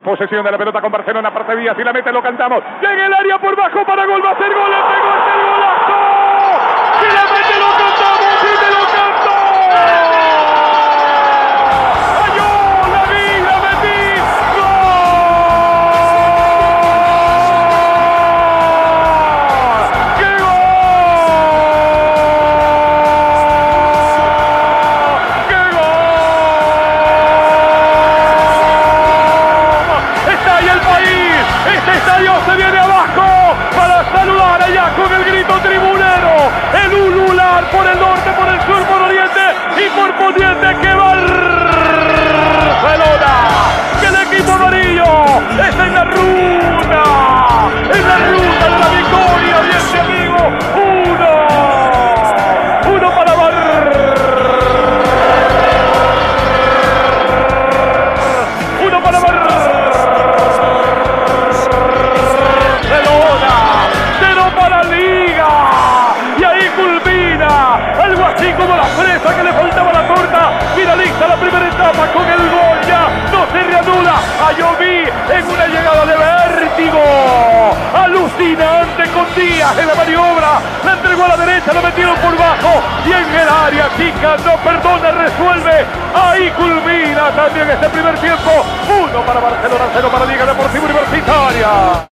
Posesión de la pelota con Barcelona, parte Díaz y la mete, lo cantamos. Llega el área por bajo para gol, va a ser gol, le pegó el golazo. Si la mete, lo cantamos, si te lo canto. ¡Ayó! ¡La vi, la metí! ¡Gol! ¡Qué gol! ¡Qué gol! ¡Está ahí el país! ¡Este estadio se viene abajo para saludar allá con el grito tribunero! El ulular por el norte, por el sur, por oriente y por poniente. ¡Que Barcelona! ¡Que el equipo amarillo está en la ruta! ¡En la ruta de la victoria! ¡Bien, amigo! ¡Uno para Barcelona! ¡Cero para Liga! Y ahí culmina algo así como la fresa que le faltaba a la torta. Finaliza la primera etapa con el gol, ya no se reanuda. Ayoví en una llegada de vértigo alucinante con Díaz en la maniobra, la entregó a la derecha, lo metieron por bajo y en el área chica, no perdona, resuelve. Ahí culmina también este primer tiempo. 1 para Barcelona, 0 para Liga Deportiva Universitaria.